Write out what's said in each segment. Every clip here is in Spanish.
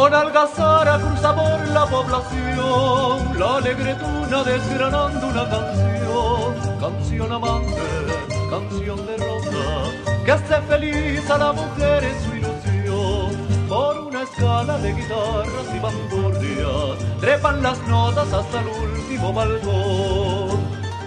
Con algazara cruza por la población la alegre tuna desgranando una canción, canción amante, canción de rosa, que hace feliz a la mujer en su ilusión. Por una escala de guitarras y bandurrias trepan las notas hasta el último balcón.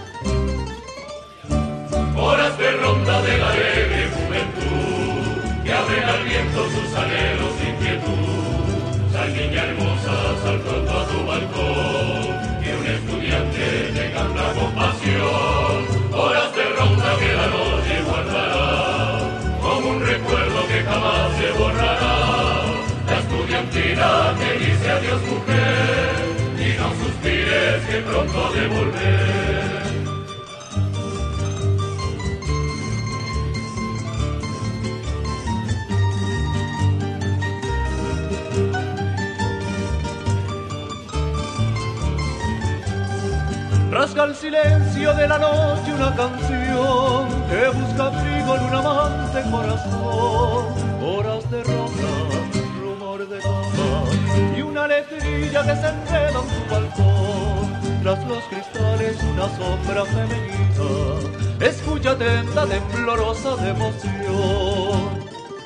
Horas de ronda de la alegre juventud que abren al viento sus anhelos e inquietud. Sal niña hermosa, sal pronto a tu balcón, que un estudiante te canta con pasión. Horas de ronda que la noche guardará, como un recuerdo que jamás se borrará. La estudiantina te dice adiós mujer, y no suspires que pronto ha de volver. Rasga el silencio de la noche una canción que busca abrigo en un amante corazón. Horas de rosa, rumor de cama y una letrilla que se enreda en su balcón. Tras los cristales una sombra femenina escucha atenta, temblorosa de emoción.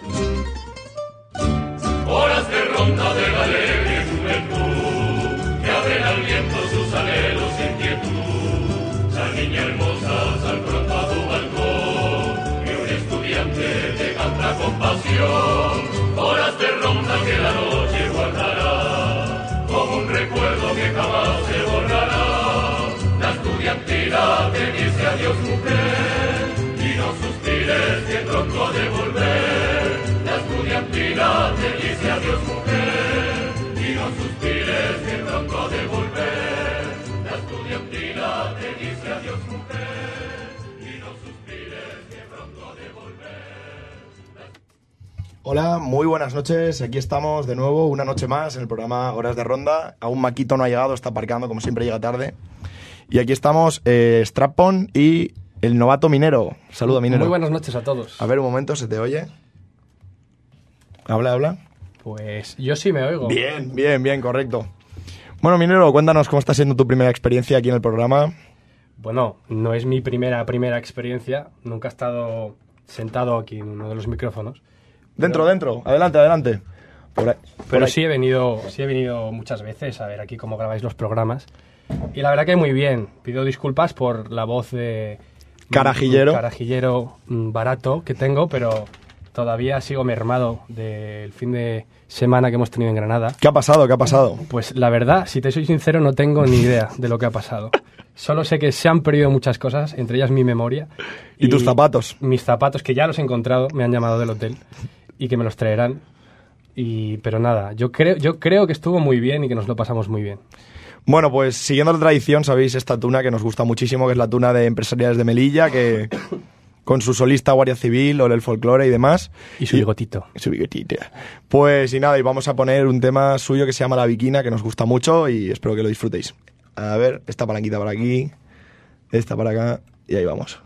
Horas de ronda de la alegre juventud que abren al viento sus anhelos e inquietud. Sal niña hermosa, sal pronto a tu balcón, que un estudiante te canta con pasión. Horas de ronda que la noche guardará, como un recuerdo que jamás se borrará. La estudiantina te dice adiós mujer, y no suspires que pronto ha de volver. La estudiantina te dice adiós mujer, y no suspires que pronto ha de volver. La estudiantina te dice adiós mujer, y no suspires que pronto ha de volver. Hola, muy buenas noches, aquí estamos de nuevo, una noche más en el programa Horas de Ronda. Aún Maquito no ha llegado, está aparcando, como siempre llega tarde. Y aquí estamos Strapon y el novato Minero. Saluda, Minero. Muy buenas noches a todos. A ver, un momento, ¿se te oye? Habla. Pues yo sí me oigo. Bien, correcto. Bueno, Minero, cuéntanos cómo está siendo tu primera experiencia aquí en el programa. Bueno, no es mi primera experiencia. Nunca he estado sentado aquí en uno de los micrófonos. Dentro. Adelante. Pero sí he venido muchas veces a ver aquí cómo grabáis los programas. Y la verdad que muy bien. Pido disculpas por la voz de... Carajillero barato que tengo, pero todavía sigo mermado del fin de semana que hemos tenido en Granada. ¿Qué ha pasado? Pues la verdad, si te soy sincero, no tengo ni idea de lo que ha pasado. Solo sé que se han perdido muchas cosas, entre ellas mi memoria. ¿Y tus zapatos? Mis zapatos, que ya los he encontrado, me han llamado del hotel y que me los traerán. Pero nada, yo creo que estuvo muy bien y que nos lo pasamos muy bien. Bueno, pues siguiendo la tradición, sabéis esta tuna que nos gusta muchísimo, que es la tuna de Empresariales de Melilla, que con su solista Guardia Civil, o el folclore y demás. Y su bigotito. Pues y nada, y vamos a poner un tema suyo que se llama La Viquina, que nos gusta mucho y espero que lo disfrutéis. A ver, esta palanquita para aquí, esta para acá, y ahí vamos.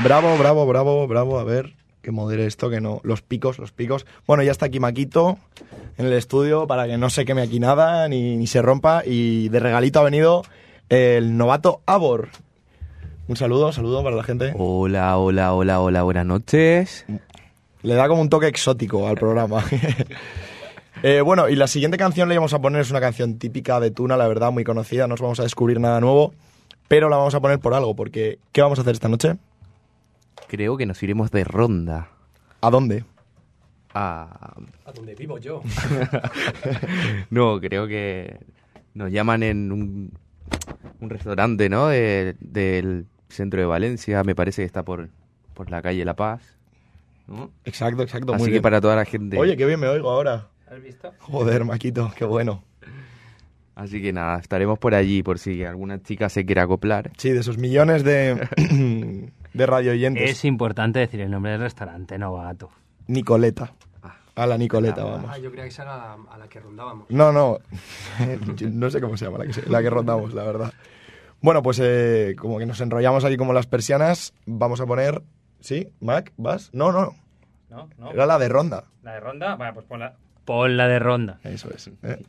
Bravo. A ver, que modere esto, que no. Los picos. Bueno, ya está aquí Maquito en el estudio para que no se queme aquí nada, ni se rompa. Y de regalito ha venido el novato Abor. Un saludo para la gente. Hola, buenas noches. Le da como un toque exótico al programa. Bueno, y la siguiente canción le íbamos a poner es una canción típica de Tuna, la verdad, muy conocida. No os vamos a descubrir nada nuevo, pero la vamos a poner por algo, porque ¿qué vamos a hacer esta noche? Creo que nos iremos de ronda. ¿A dónde? A donde vivo yo. No, creo que nos llaman en un restaurante, ¿no? Del centro de Valencia, me parece que está por la calle La Paz, ¿no? Exacto. Así Muy que bien. para toda la gente... Oye, qué bien me oigo ahora. ¿Has visto? Joder, Maquito, qué bueno. Así que nada, estaremos por allí por si alguna chica se quiere acoplar. Sí, de esos millones de radio oyentes. Es importante decir el nombre del restaurante, novato. Nicoleta. A la Nicoleta, vamos. Yo creía que esa era a la que rondábamos. No. Yo no sé cómo se llama la que rondamos, la verdad. Bueno, pues como que nos enrollamos aquí como las persianas, vamos a poner... ¿Sí? ¿Mac? ¿Vas? No. No. Era la de ronda. ¿La de ronda? Vale, pues ponla de ronda. Eso es.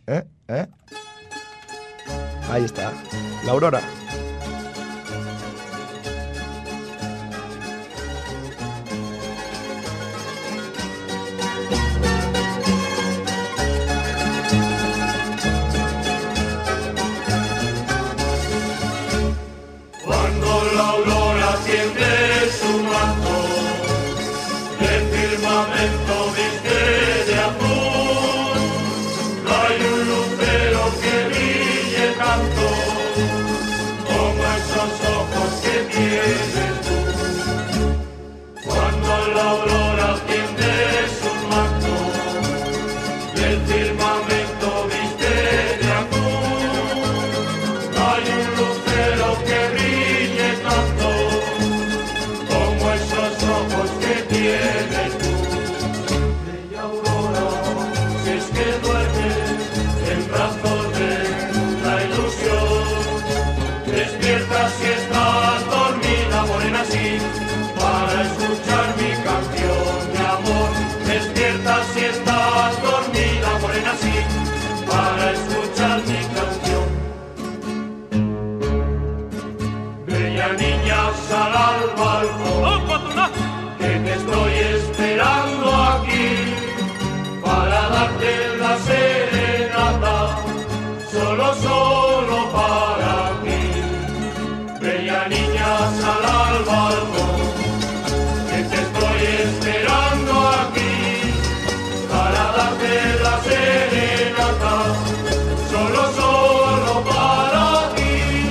Ahí está. La Aurora. Cuando la aurora tiende su manto, el firmamento viste de azul, no hay un lucero que brille tanto como esos ojos que tienes tú. Cuando la aurora tiende su manto, el firmamento viste de azul, no hay un lucero que brille tanto como esos ojos que tienes tú. Bella aurora, si es que duermes en brazos de la ilusión, despierta si estás dormida, morena, sí, para escuchar mi canción de amor. Despierta si estás dormida, morena, sí, para escuchar mi canción. Bella niña, sal al balcón, que te estoy esperando aquí para darte la serenata, solo para ti. Bella niña, sal al balcón, que te estoy esperando aquí para darte la serenata, solo para ti.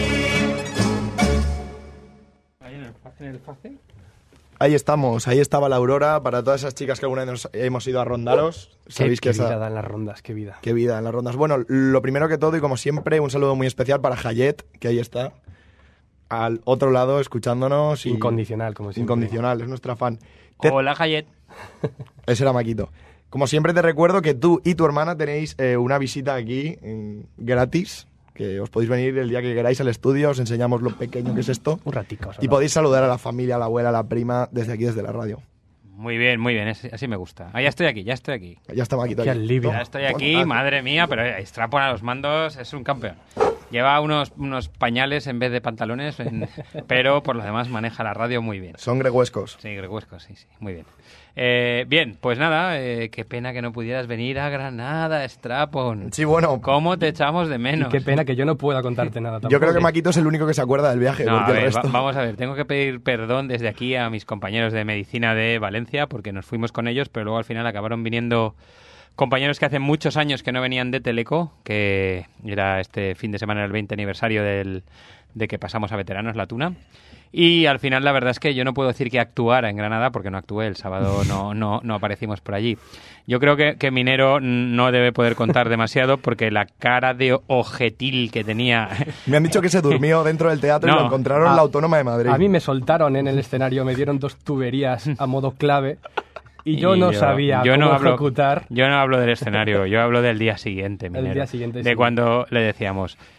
¿En el fácil? Ahí estamos, ahí estaba la Aurora. Para todas esas chicas que alguna vez nos hemos ido a rondaros, sabéis que Qué vida dan las rondas, qué vida. Qué vida en las rondas. Bueno, lo primero que todo y como siempre, un saludo muy especial para Hayet, que ahí está, al otro lado, escuchándonos. Incondicional, como siempre. Incondicional, es nuestra fan. Hola, Hayet. Ese era Maquito. Como siempre te recuerdo que tú y tu hermana tenéis una visita aquí gratis, que os podéis venir el día que queráis al estudio, os enseñamos lo pequeño que es esto. Un ratico. Y podéis saludar a la familia, a la abuela, a la prima, desde aquí, desde la radio. Muy bien, así me gusta. Ah, ya estoy aquí. Ya está Maquito Qué aquí. alivio. Ya estoy aquí, madre mía, pero Strapon a los mandos es un campeón. Lleva unos pañales en vez de pantalones, pero por lo demás maneja la radio muy bien. Son greguescos. Sí, greguescos, sí, muy bien. Bien, pues nada, qué pena que no pudieras venir a Granada, Strapon. Sí, bueno. ¿Cómo te echamos de menos? Y qué pena que yo no pueda contarte nada tampoco. Yo creo que Maquito es el único que se acuerda del viaje, No, porque a ver, el resto... vamos a ver, tengo que pedir perdón desde aquí a mis compañeros de medicina de Valencia, porque nos fuimos con ellos, pero luego al final acabaron viniendo compañeros que hace muchos años que no venían de Teleco, que era este fin de semana el 20 aniversario de que pasamos a veteranos la Tuna. Y al final la verdad es que yo no puedo decir que actuara en Granada porque no actué, el sábado no aparecimos por allí. Yo creo que Minero no debe poder contar demasiado porque la cara de ojetil que tenía... Me han dicho que se durmió dentro del teatro y lo encontraron en la Autónoma de Madrid. A mí me soltaron en el escenario, me dieron 2 tuberías a modo clave y yo no sabía cómo ejecutar. Yo no hablo del escenario, yo hablo del día siguiente, Minero. El día siguiente, de sí. cuando le decíamos...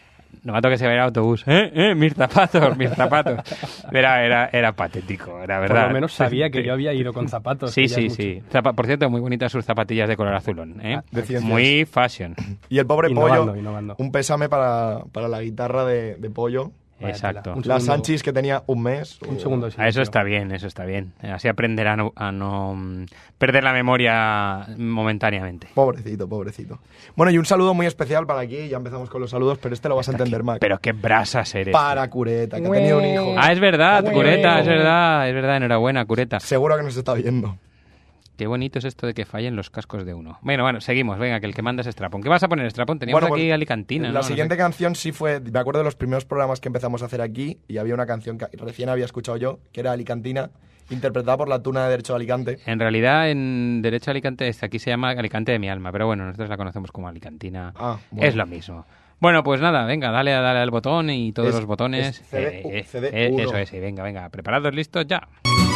novato que se va a ir al autobús. Mis zapatos. Era patético, era verdad. Por lo menos sabía que yo había ido con zapatos. Sí. Por cierto, muy bonitas sus zapatillas de color azulón. Muy fashion. Y el pobre innovando. Pollo, un pésame para la guitarra de Pollo. Exacto. La Sanchis, que tenía un mes. Un segundo. Eso está bien. Así aprenderá a no perder la memoria momentáneamente. Pobrecito. Bueno, y un saludo muy especial para aquí. Ya empezamos con los saludos, pero este lo vas a entender, Mac. Pero qué brasas eres. Para Cureta, que ha tenido un hijo. Es verdad, Cureta, es verdad. Enhorabuena, Cureta. Seguro que nos está viendo. Qué bonito es esto de que fallen los cascos de uno. Bueno, seguimos. Venga, que el que manda es Strapon. ¿Qué vas a poner, Strapon? Teníamos aquí Alicantina, ¿no? La siguiente canción sí fue... Me acuerdo de los primeros programas que empezamos a hacer aquí y había una canción que recién había escuchado yo, que era Alicantina, interpretada por la Tuna de Derecho de Alicante. En realidad, en Derecho de Alicante, aquí se llama Alicante de mi alma, pero bueno, nosotros la conocemos como Alicantina. Bueno. Es lo mismo. Bueno, pues nada, venga, dale al botón y todos los botones. CD1. Eso es, venga. ¿Preparados, listos? ¡Ya!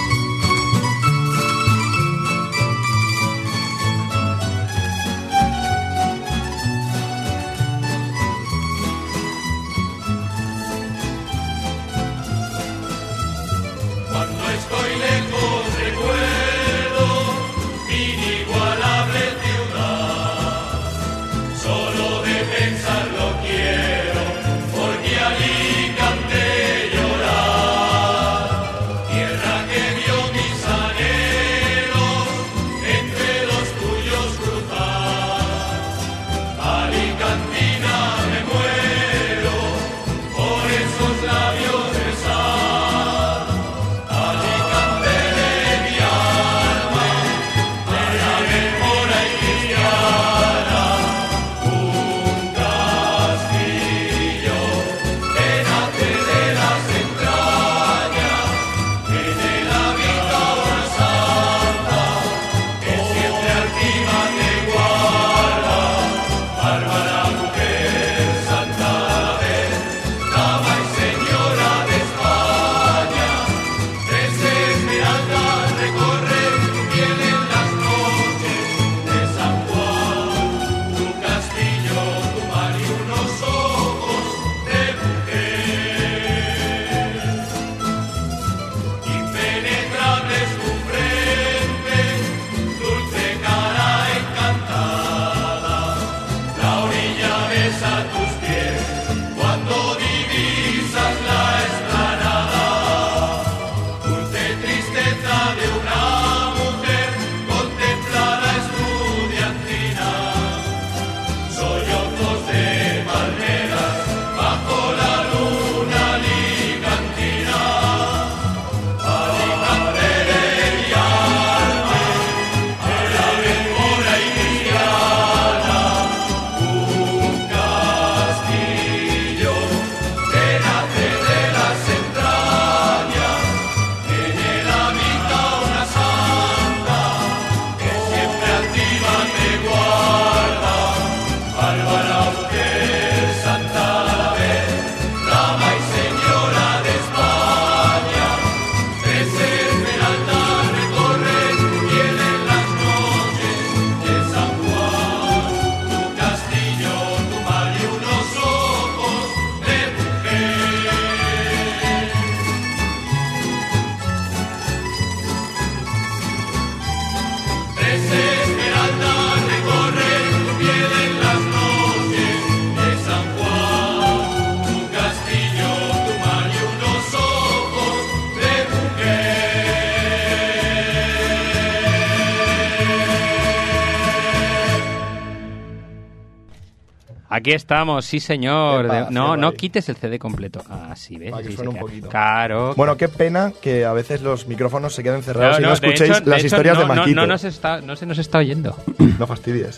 Aquí estamos, sí señor. No quites el CD completo. Ah, sí, ¿ves? Para que suene un poquito. Claro. Bueno, qué pena que a veces los micrófonos se queden cerrados y no escuchéis las historias de Maquito. No se nos está oyendo. No fastidies.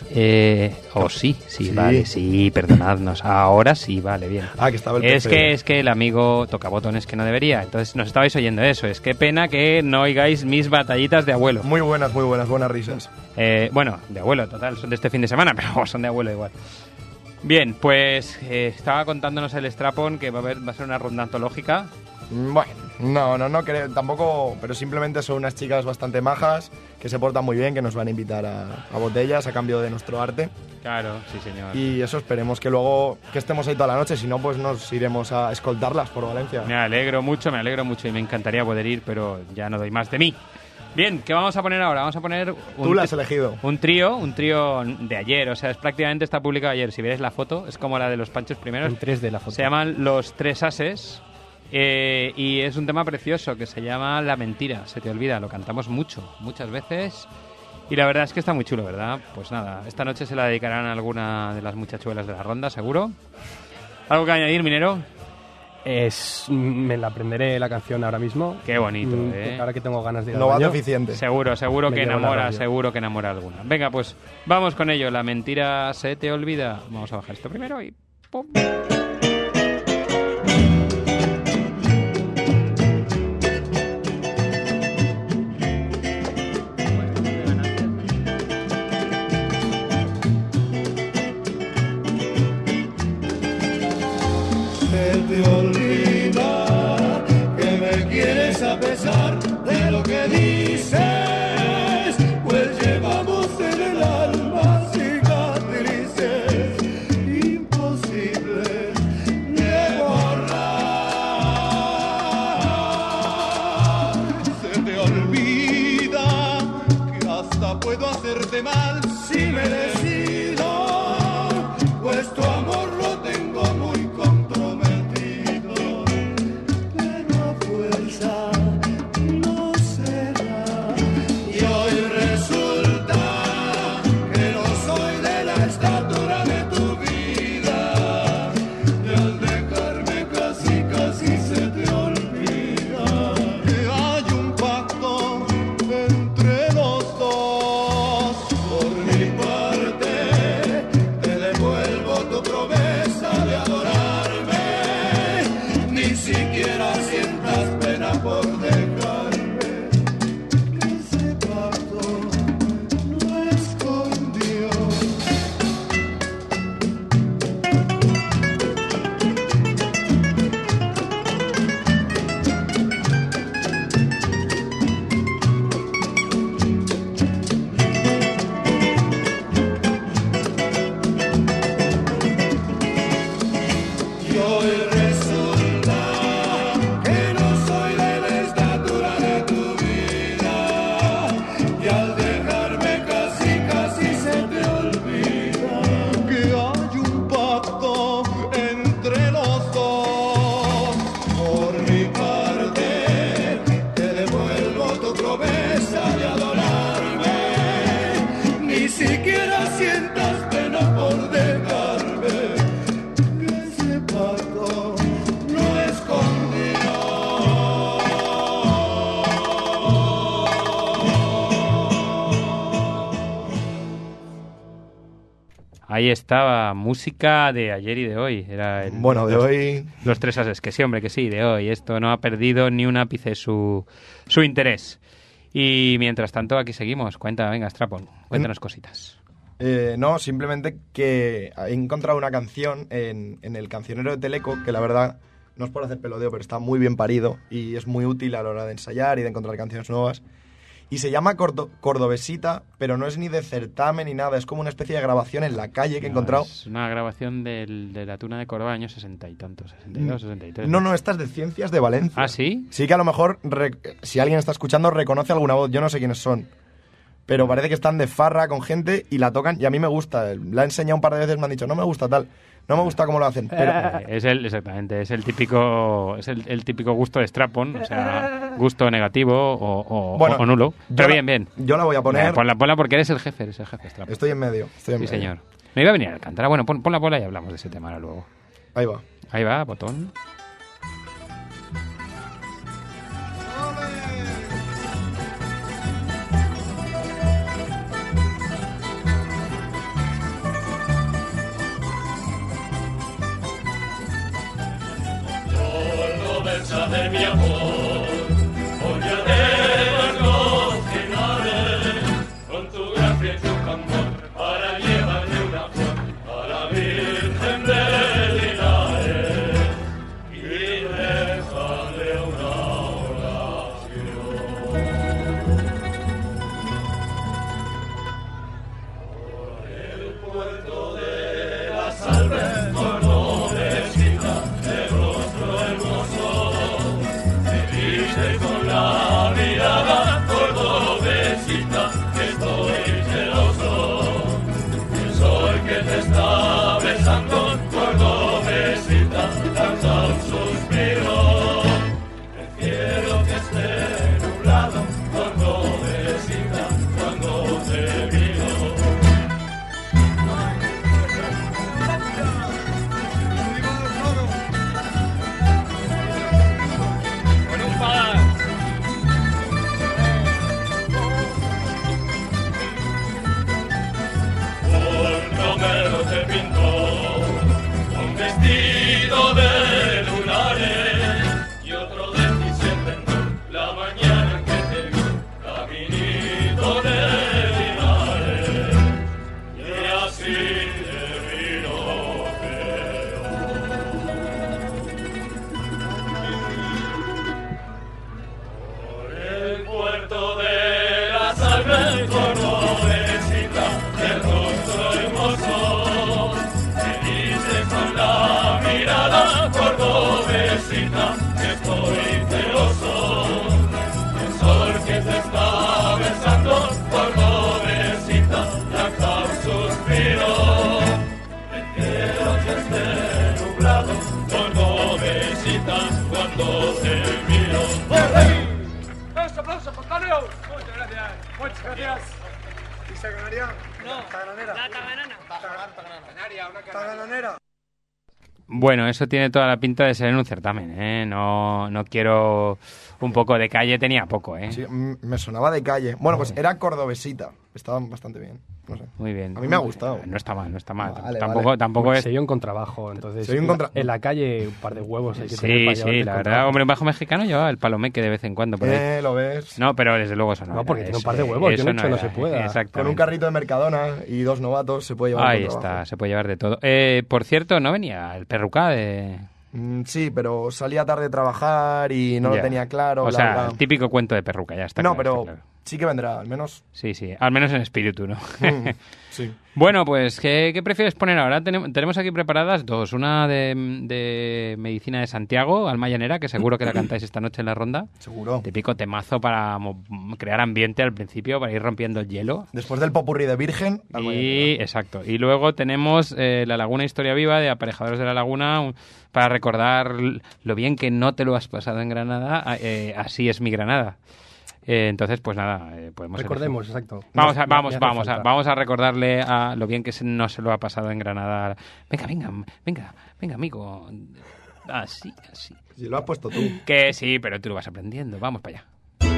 Sí, vale, sí, perdonadnos. Ahora sí, vale, bien. Que estaba el PC. Es que el amigo toca botones que no debería. Entonces nos estabais oyendo eso. Es que pena que no oigáis mis batallitas de abuelo. Muy buenas risas. Bueno, de abuelo, total, son de este fin de semana, pero son de abuelo igual. Bien, pues estaba contándonos el Strapon que va a ser una ronda antológica. Bueno, no creo, tampoco, pero simplemente son unas chicas bastante majas que se portan muy bien, que nos van a invitar a botellas a cambio de nuestro arte. Claro, sí, señor. Y eso esperemos que luego que estemos ahí toda la noche, si no, pues nos iremos a escoltarlas por Valencia. Me alegro mucho y me encantaría poder ir, pero ya no doy más de mí. Bien, ¿qué vamos a poner ahora? Vamos a poner... Tú la has elegido. Un trío de ayer, o sea, es prácticamente está publicado ayer. Si veis la foto, es como la de los Panchos primeros. En 3D la foto. Se llaman Los Tres Ases y es un tema precioso que se llama La Mentira, se te olvida. Lo cantamos muchas veces y la verdad es que está muy chulo, ¿verdad? Pues nada, esta noche se la dedicarán a alguna de las muchachuelas de la ronda, seguro. ¿Algo que añadir, Minero? Me la aprenderé la canción ahora mismo. Qué bonito, Ahora que tengo ganas de ir no al va baño. deficiente. Seguro que enamora alguna. Venga, pues vamos con ello. La mentira se te olvida. Vamos a bajar esto primero y ¡pum! Te olvida que me quieres a pesar de lo que dices, pues llevamos en el alma cicatrices imposibles de borrar. Se te olvida que hasta puedo hacerte mal si me decido, pues tu amor lo tengo muy comprometido, pero a fuerza no será. Y hoy resulta que no soy de la estatura de tu vida, y al dejarme casi se te olvida que hay un pacto entre los dos. Por mi parte te devuelvo tu promesa de adorarme, ni siquiera sientas pena por dejarme, que ese pacto no es con Dios. Y hoy resulta que no soy de la estatura de tu vida, y al dejarme casi se te olvida que hay un pacto entre los dos. Por mi parte te devuelvo tu promesa de adorarme, ni siquiera sientas pena por dejarme, que ese pacto no es con Ahí estaba, música de ayer y de hoy. Era Bueno, de hoy... Los Tres Ases, que sí, hombre, que sí, de hoy. Esto no ha perdido ni un ápice su interés. Y mientras tanto, aquí seguimos. Venga, Strapon, cuéntanos cositas. No, simplemente que he encontrado una canción en el cancionero de Teleco que la verdad, no es por hacer peloteo, pero está muy bien parido y es muy útil a la hora de ensayar y de encontrar canciones nuevas. Y se llama Cordobesita, pero no es ni de certamen ni nada, es como una especie de grabación en la calle que he encontrado. Es una grabación de la Tuna de Córdoba, años 60 y tantos, 62, 63. No, esta es de Ciencias de Valencia. ¿Ah, sí? Sí que a lo mejor, si alguien está escuchando, reconoce alguna voz, yo no sé quiénes son. Pero parece que están de farra con gente y la tocan y a mí me gusta. La he enseñado un par de veces, me han dicho, no me gusta tal. No me gusta cómo lo hacen, pero... Exactamente, es el típico gusto de Strapon, o sea, gusto negativo o nulo. Pero bien. Yo la voy a poner... Ponla porque eres el jefe Strapon. Estoy en medio. Sí, señor. Me iba a venir a Alcántara. Bueno, pon la bola y hablamos de ese tema ahora luego. Ahí va, botón. De mi amor, hoy yo te cocinaré con tu gracia y tu candor para llevarle una flor a la Virgen de Linares y dejarle una oración. Por el puerto Bueno, eso tiene toda la pinta de ser en un certamen, ¿eh? No quiero... Un poco de calle tenía poco, ¿eh? Sí, me sonaba de calle. Bueno, pues era cordobesita. Estaban bastante bien. No sé. Muy bien. A mí me ha gustado. No está mal. Vale, tampoco es... Sería un contrabajo, entonces... En la calle un par de huevos hay que tener para Sí, la verdad. Hombre, un bajo mexicano lleva el palomeque de vez en cuando. Por ahí. Lo ves. No, pero desde luego eso no. No, porque tiene un par de huevos. Yo no se pueda. Con un carrito de Mercadona y 2 novatos se puede llevar Ahí está, se puede llevar de todo. Por cierto, ¿no venía el perruca de...? Sí, pero salía tarde a trabajar y no lo tenía claro. O sea, el típico cuento de perruca, ya está. No, claro, pero claro. Sí que vendrá, al menos. Sí, al menos en espíritu, ¿no? Sí. Bueno, pues, ¿qué prefieres poner ahora? Tenemos aquí preparadas dos. Una de Medicina de Santiago, Alma Llanera, que seguro que la cantáis esta noche en la ronda. Seguro. Típico temazo para crear ambiente al principio, para ir rompiendo el hielo. Después del popurrí de Virgen, Alma Llanera. Exacto. Y luego tenemos La Laguna Historia Viva, de Aparejadores de la Laguna, para recordar lo bien que no te lo has pasado en Granada. Así es mi Granada. Entonces, pues nada, podemos... Recordemos, exacto. Vamos a recordarle a lo bien que no se lo ha pasado en Granada. Venga, amigo. Así. Si lo has puesto tú. Que sí, pero tú lo vas aprendiendo. Vamos para allá.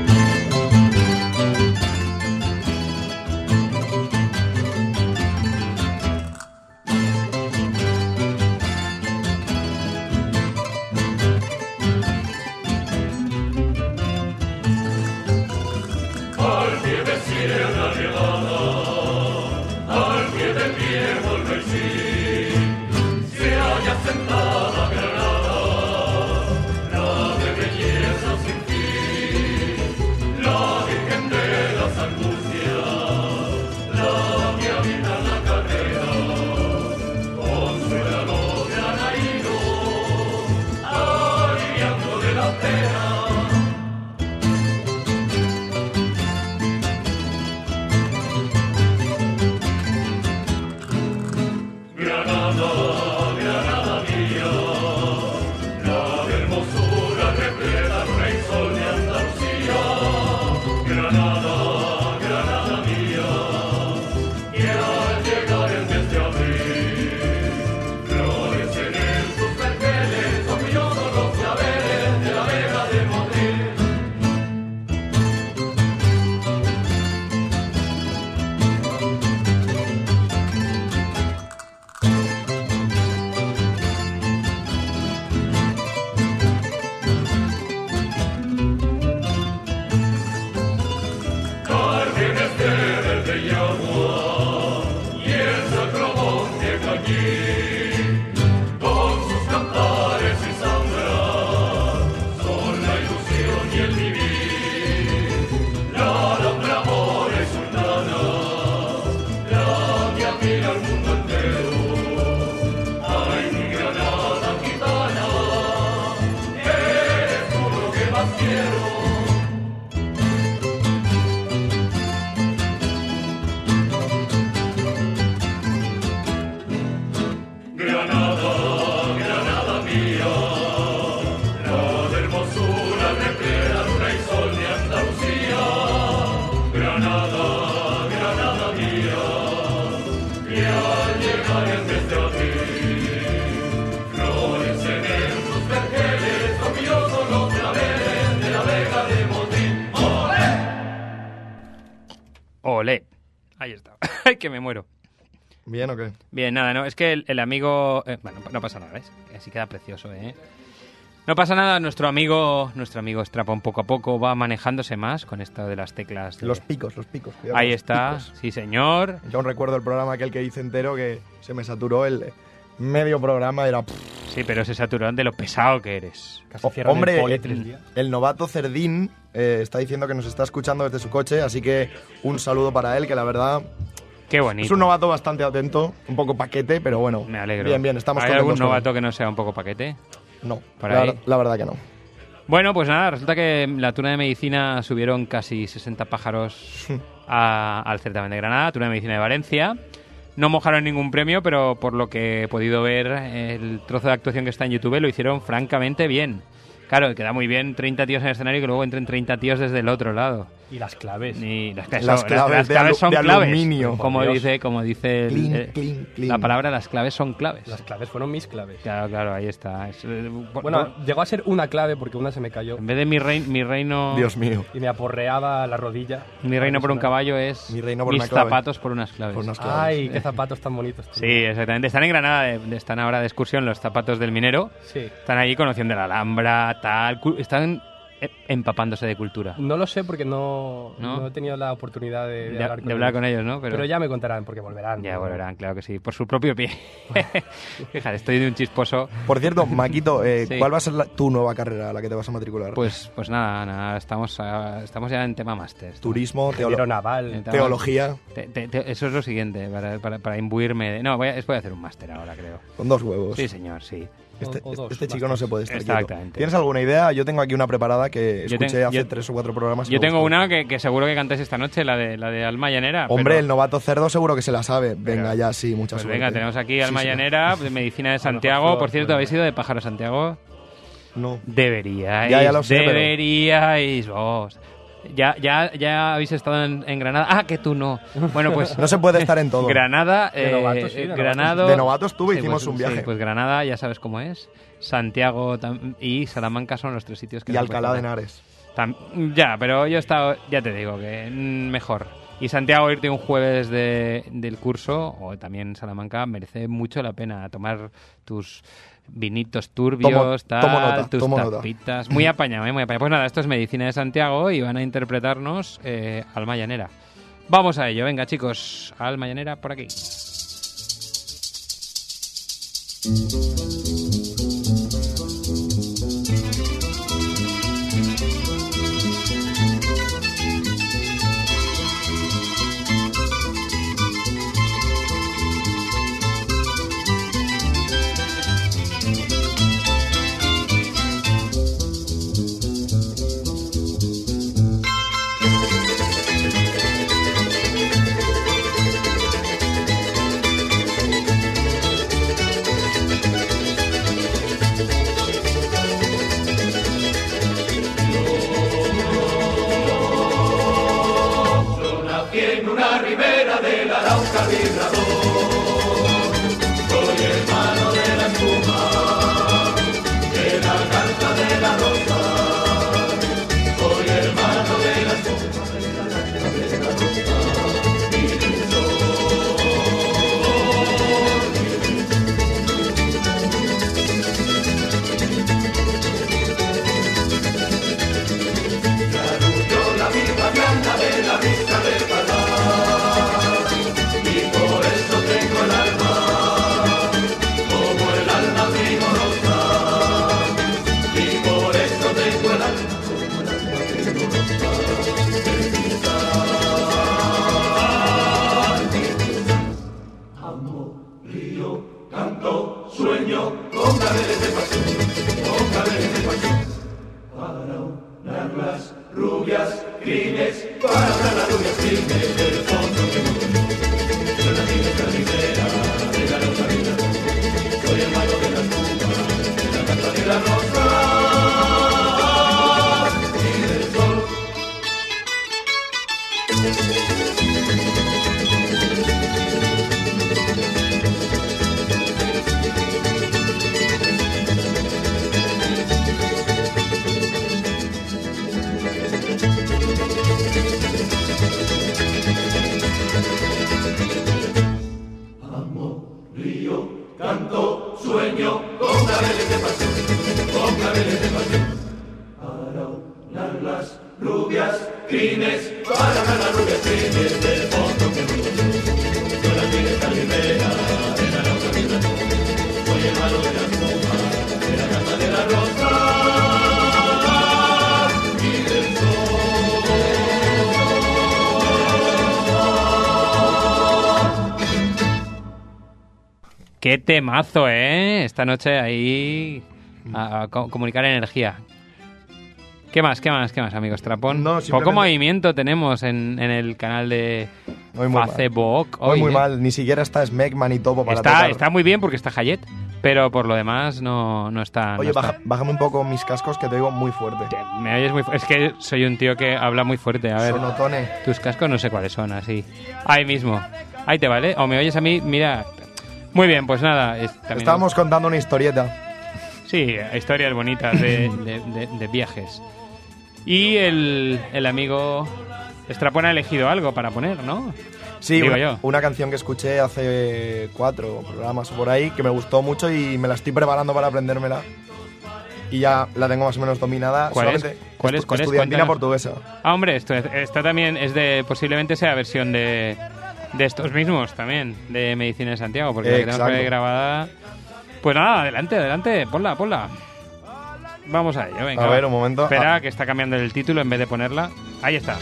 Olé. Ahí está. ¡Ay, que me muero! ¿Bien o qué? Bien, nada, no. Es que el amigo... bueno, no pasa nada, ¿ves? Así queda precioso, ¿eh? No pasa nada, nuestro amigo Strapon poco a poco va manejándose más con esto de las teclas. Los picos. Ahí está, picos. Sí señor. Yo aún recuerdo el programa aquel que hice entero que se me saturó el medio programa, era... Sí, pero se saturó de lo pesado que eres. Hombre, el novato Cerdín está diciendo que nos está escuchando desde su coche, así que un saludo para él, que la verdad... Qué bonito. Es un novato bastante atento, un poco paquete, pero bueno. Me alegro. Bien, estamos contentos. ¿Hay algún novato que no sea un poco paquete? No, la verdad que no. Bueno, pues nada, resulta que la Tuna de Medicina subieron casi 60 pájaros al certamen de Granada, Tuna de Medicina de Valencia. No mojaron ningún premio, pero por lo que he podido ver, el trozo de actuación que está en YouTube lo hicieron francamente bien. Claro, queda muy bien 30 tíos en el escenario y que luego entren 30 tíos desde el otro lado. Y las claves. Las claves son de claves. aluminio. Como dice Clean. la palabra, las claves son claves. Las claves fueron mis claves. Claro, ahí está. Bueno, llegó a ser una clave porque una se me cayó. En vez de mi reino... Dios mío. Y me aporreaba la rodilla. Mi reino por un caballo es mi reino por mis una clave. zapatos por unas claves. Ay, qué zapatos tan bonitos. Sí, exactamente. Están en Granada, están ahora de excursión los zapatos del minero. Sí. Están ahí conociendo la Alhambra, tal. Están empapándose de cultura. No lo sé porque no he tenido la oportunidad de hablar con ellos, ¿no? Pero ya me contarán porque volverán. Ya volverán, claro que sí. Por su propio pie. Fíjate, estoy de un chisposo. Por cierto, Maquito, Sí. ¿cuál va a ser tu nueva carrera a la que te vas a matricular? Pues nada, estamos ya en tema máster. Turismo, naval. teología. Eso es lo siguiente, para imbuirme. No, voy a hacer un máster ahora, creo. Con 2 huevos. Sí, señor, sí. Este chico no se puede estar Exactamente. quieto. ¿Tienes alguna idea? Yo tengo aquí una preparada que escuché hace 3 o 4 programas. Yo tengo una que seguro que cantáis esta noche, la de Alma Llanera. Hombre, el novato cerdo seguro que se la sabe. Venga, ya sí, mucha suerte. Venga, tenemos aquí Alma Llanera, de Medicina de Santiago. Por cierto, ¿habéis ido de Pájaro a Santiago? No. Deberíais. Ya lo sé, deberíais vos. Ya habéis estado en Granada. Ah, que tú no. Bueno, pues no se puede estar en todo. Granada, de novatos, sí, de novatos estuve, hicimos un viaje. Sí, pues Granada ya sabes cómo es. Santiago y Salamanca son los 3 sitios que... Y Alcalá de Henares. Ya, pero yo he estado, ya te digo, que mejor. Y Santiago, irte un jueves del curso, o también Salamanca, merece mucho la pena tomar tus vinitos turbios, tus tapitas. Muy apañado, muy apañado. Pues nada, esto es Medicina de Santiago y van a interpretarnos Alma Llanera. Vamos a ello, venga chicos, Alma Llanera por aquí. Qué temazo, ¿eh? Esta noche ahí a comunicar energía. ¿Qué más, amigos Strapon? No, Poco movimiento tenemos en el canal de Facebook. Hoy muy mal, ni siquiera está Smegman y Topo para tocar. Está muy bien porque está Hayet, pero por lo demás no está. Oye, no está. bájame un poco mis cascos que te oigo muy fuerte. Me oyes muy fuerte. Es que soy un tío que habla muy fuerte. A ver, Sonotone. Tus cascos no sé cuáles son, así. Ahí mismo. Ahí te vale. O me oyes a mí, mira. Muy bien, pues nada. Estábamos contando una historieta. Sí, historias bonitas de viajes. Y el amigo Strapon ha elegido algo para poner, ¿no? Sí, una canción que escuché hace 4 programas o por ahí, que me gustó mucho y me la estoy preparando para aprendérmela. Y ya la tengo más o menos dominada. ¿Cuál es? Estudiantina portuguesa. Ah, hombre, esta también es posiblemente sea versión de estos mismos también, de Medicina de Santiago, porque la que tenemos grabada... Pues nada, adelante, ponla. Vamos a ello, venga. A ver, un momento. Espera, que está cambiando el título en vez de ponerla. Ahí está.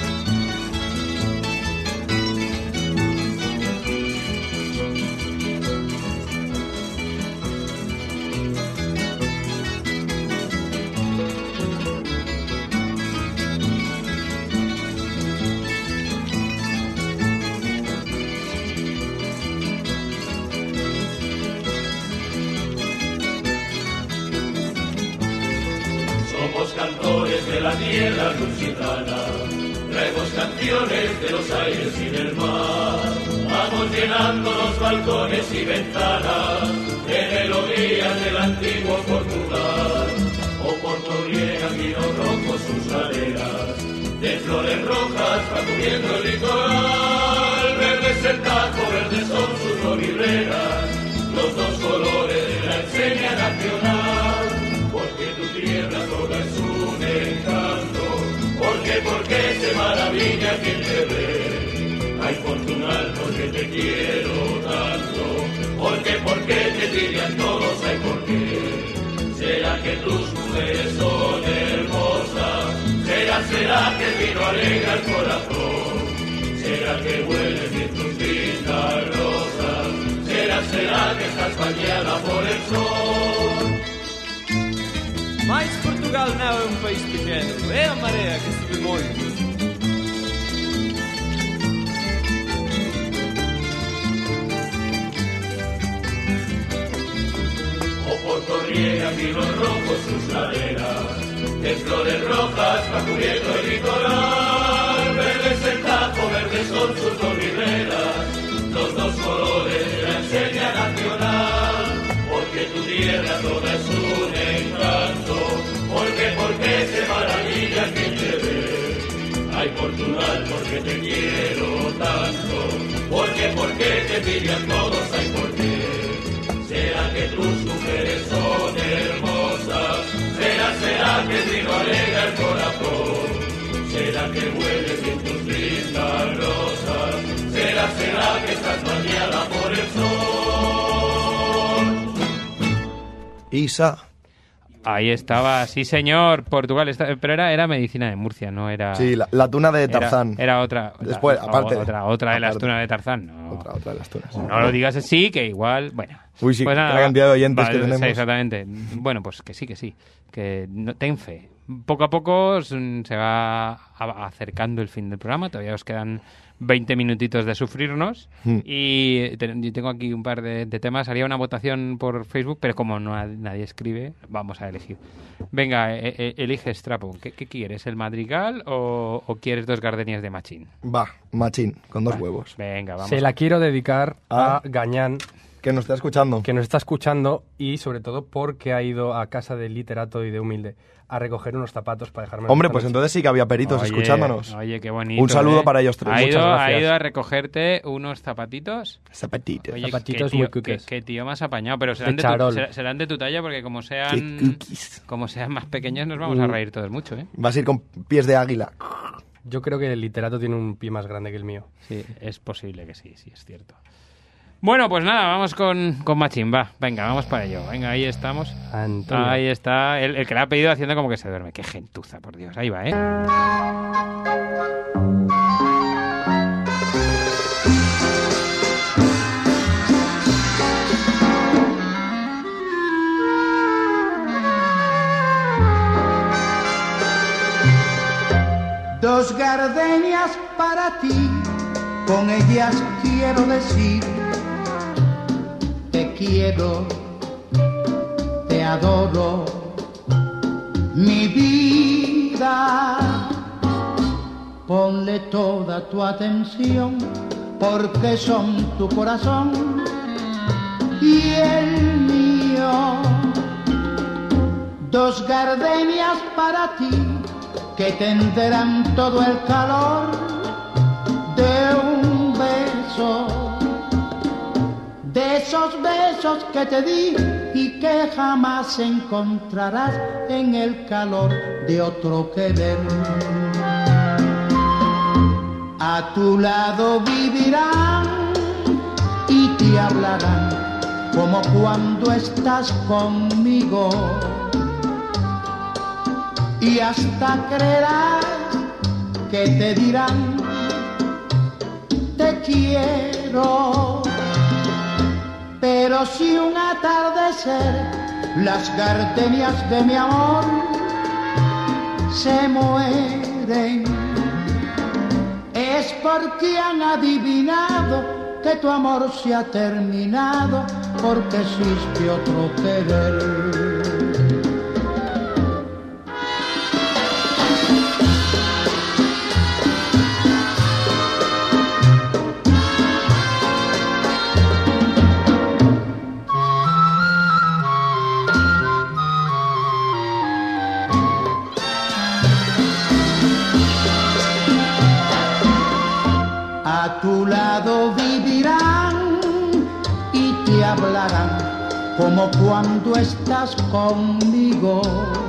La tierra lusitana, traemos canciones de los aires y del mar, vamos llenando los balcones y ventanas de melodías del antiguo Portugal. Oporto riega vinos rojos sus laderas, de flores rojas va cubriendo el litoral, verde es el tajo, verdes son sus oliveras, los dos colores de la enseña nacional, porque tu tierra toda es un encanto, porque se maravilla quien te ve. Ay, Portugal, porque te quiero tanto, porque te dirían todos, ay, por qué. ¿Será que tus mujeres son hermosas? ¿Será que el vino alegra el corazón? ¿Será que hueles bien tus lindas rosas? ¿Será que estás bañada por el sol? Mas Portugal não é país pequeno, é a maré que sube muito. Oporto riega vinos rojos sus laderas, de flores rojas va cubriendo el litoral, verde es el tajo, verdes son sus oliveras, los dos colores de la enseña nacional, porque tu tierra toda es un encanto, porque se maravilla quien te ve. Ay, Portugal, porque te quiero tanto, porque te pillan todos, ay, por qué. ¿Será que tus mujeres son hermosas? ¿Será que el vino alegra el corazón? ¿Será que hueles bien tus lindas rosas? ¿Será que estás bañada por el sol? Isa. Ahí estaba, sí señor, Portugal, pero era Medicina de Murcia, no era... Sí, la tuna de Tarzán. Era otra. Después, aparte. Otra de las tunas de Tarzán, no. Otra de las tunas. No lo digas así, que igual, bueno. Uy, sí, pues nada, la cantidad de oyentes que tenemos. Sí, exactamente. Bueno, pues que sí, que no, ten fe. Poco a poco se va acercando el fin del programa, todavía os quedan 20 minutitos de sufrirnos y yo tengo aquí un par de temas. Haría una votación por Facebook, pero como nadie escribe, vamos a elegir. Venga, elige Strapon. ¿Qué quieres? ¿El madrigal o quieres 2 gardenias de machín? Va, machín, con 2 huevos. Venga, vamos. Se la quiero dedicar a Gañán. Que nos está escuchando. Que nos está escuchando y sobre todo porque ha ido a casa del literato y de Humilde a recoger unos zapatos para dejarme... Hombre, pues entonces sí que había peritos escuchándonos. Oye, qué bonito. Un saludo para ellos tres. Ha ido a recogerte unos zapatitos. Zapatitos. Oye, zapatitos muy cuques. Qué tío más apañado. Pero serán de tu talla porque como sean más pequeños nos vamos a reír todos mucho, ¿eh? Vas a ir con pies de águila. Yo creo que el literato tiene un pie más grande que el mío. Sí, es posible que sí, es cierto. Bueno, pues nada, vamos con Machín, va. Venga, vamos para ello. Venga, ahí estamos. Antonio. Ahí está. El que le ha pedido haciendo como que se duerme. Qué gentuza, por Dios. Ahí va, ¿eh? 2 gardenias para ti, con ellas quiero decir, te quiero, te adoro, mi vida. Ponle toda tu atención, porque son tu corazón y el mío. 2 gardenias para ti, que tendrán todo el calor de un beso, de esos besos que te di y que jamás encontrarás en el calor de otro querer. A tu lado vivirán y te hablarán como cuando estás conmigo, y hasta creerás que te dirán te quiero. Pero si un atardecer las gardenias de mi amor se mueren, es porque han adivinado que tu amor se ha terminado, porque existe otro querer. A tu lado vivirán y te hablarán como cuando estás conmigo,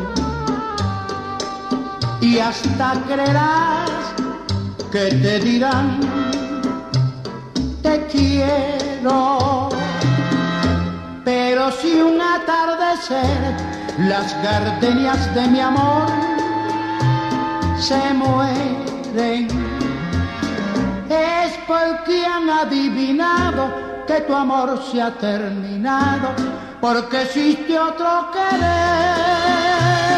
y hasta creerás que te dirán te quiero. Pero si un atardecer las gardenias de mi amor se mueren, es porque han adivinado que tu amor se ha terminado, porque existe otro querer.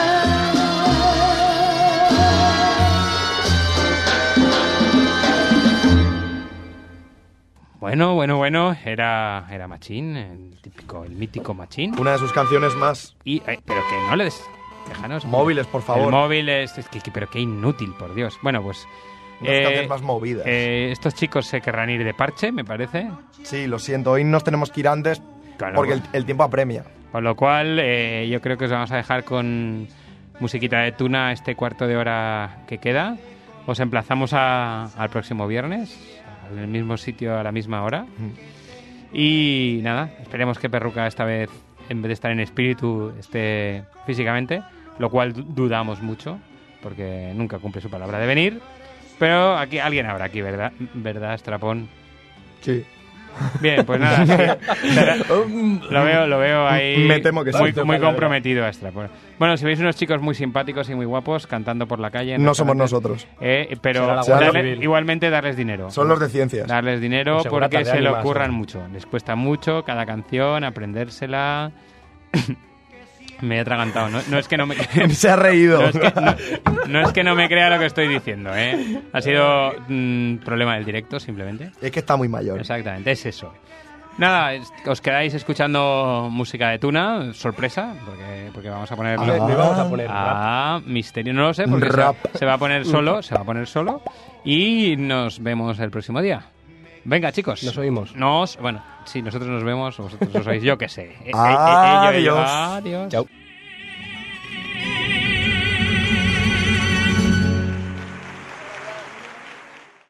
Bueno, era Machín, el mítico Machín. Una de sus canciones más. Pero que no le des... Déjanos. Móviles, por favor. El móvil pero qué inútil, por Dios. Bueno, pues... Unas canciones más movidas. Estos chicos se querrán ir de parche, me parece. Sí, lo siento. Hoy nos tenemos que ir antes, claro, porque el tiempo apremia. Con lo cual, yo creo que os vamos a dejar con musiquita de Tuna este cuarto de hora que queda. Os emplazamos al próximo viernes, en el mismo sitio, a la misma hora. Y nada, esperemos que Perruca esta vez, en vez de estar en espíritu, esté físicamente, lo cual dudamos mucho, porque nunca cumple su palabra de venir. Pero aquí alguien habrá aquí, ¿verdad? ¿Verdad, Strapón? Sí. Bien, pues nada. Lo veo ahí. Me temo que muy comprometido a Strapón. Bueno, si veis unos chicos muy simpáticos y muy guapos cantando por la calle... No somos nosotros. Pero igualmente darles dinero. Son los de ciencias. Darles dinero porque se lo curran mucho. Les cuesta mucho cada canción, aprendérsela... Me he atragantado, no es que no me... Se ha reído. No es que no me crea lo que estoy diciendo, ¿eh? Ha sido problema del directo, simplemente. Es que está muy mayor. Exactamente, es eso. Nada, os quedáis escuchando música de Tuna, sorpresa, porque vamos a poner... vamos a poner misterio, no lo sé, porque se va a poner solo, y nos vemos el próximo día. Venga, chicos. Nos oímos. Bueno, sí, nosotros nos vemos, vosotros os oís, yo qué sé. Adiós. Adiós. Chao.